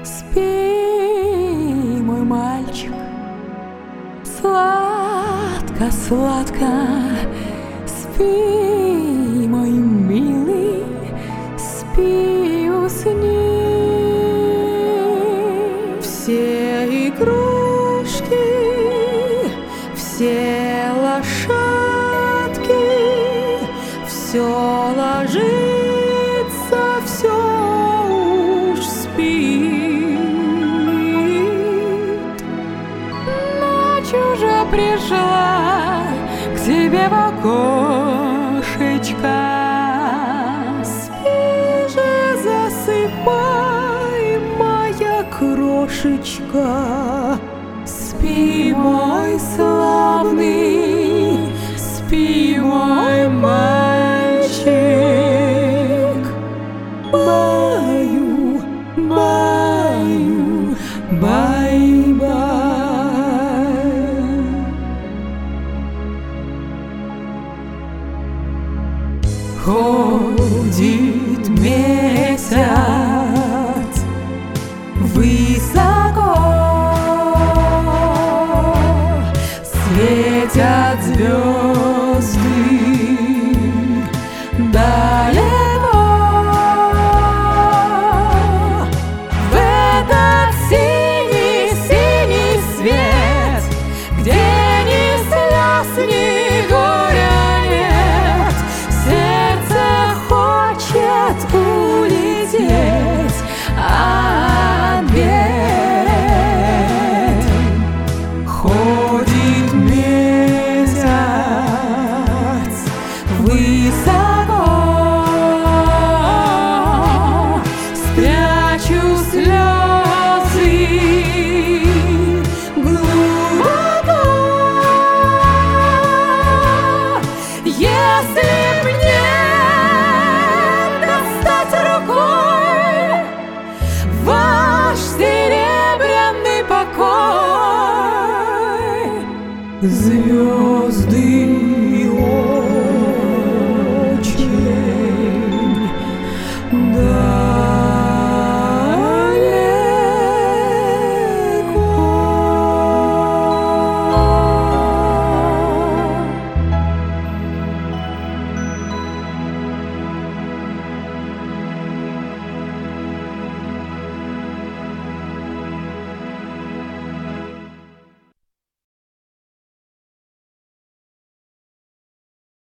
Спи, мой мальчик, сладко, сладко. Спи, мой милый, спи, усни. Все игрушки, все лошадки, все ложится, все уж спит. Ночь уже пришла к тебе в окошечко. Спи же, засыпай, моя крошечка. Спи, мой славный, спи, мой мальчик. Баю, баю, бай-бай. Ходит месяц высоко, светят звезды далеко. В этот синий-синий свет, где ни слез, ни горя нет, сердце хочет улететь от бед. Ходит месяц высоко, спрячу слезы глубоко. Если мне достать рукой ваш серебряный покой, звезды